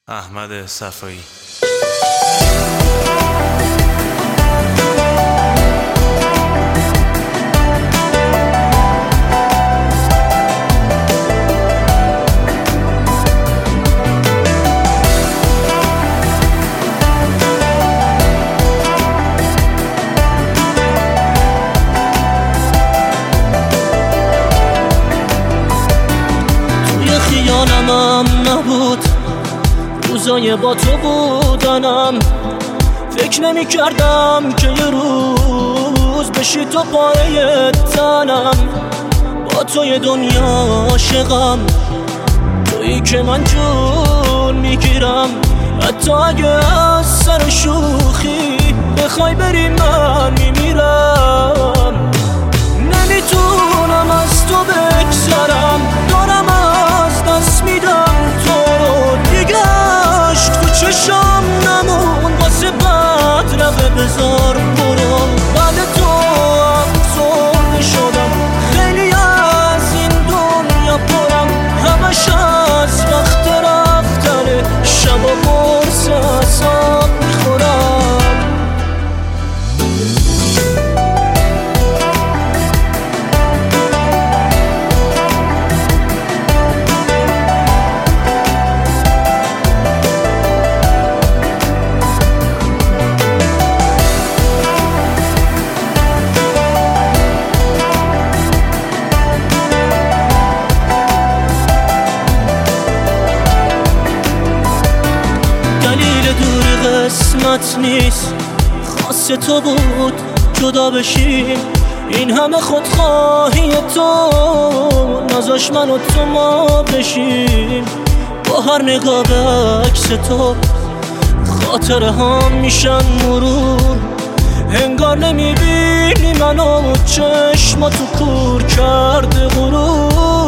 احمد صفایی. توی خیالم نبود روزای با تو بودنم، فکر نمی کردم که یه روز بشی تو پایه تنم. با توی دنیا عاشقم، تویی که من جون میگیرم. حتی اگه از سر شوخی بخوای بری من میمیرم. نمیتونم از تو بگذرم، دارم از دست میدم تو رو. دیگه عشق تو چشم نمون، واسه بد رفه بذار برو. بعد تو افسرده شدم، خیلی از این دنیا پرم. همش از وقت رفتنه، شب و برس حساب میخورم. قسمت نیست، خاص تو بود جدا بشیم. این همه خودخواهی تو نذاش من و تو ما بشیم. با هر نگاه به عکس تو خاطره هم میشن مرور. انگار نمیبینی منو، چشما تو کور کرده غرور.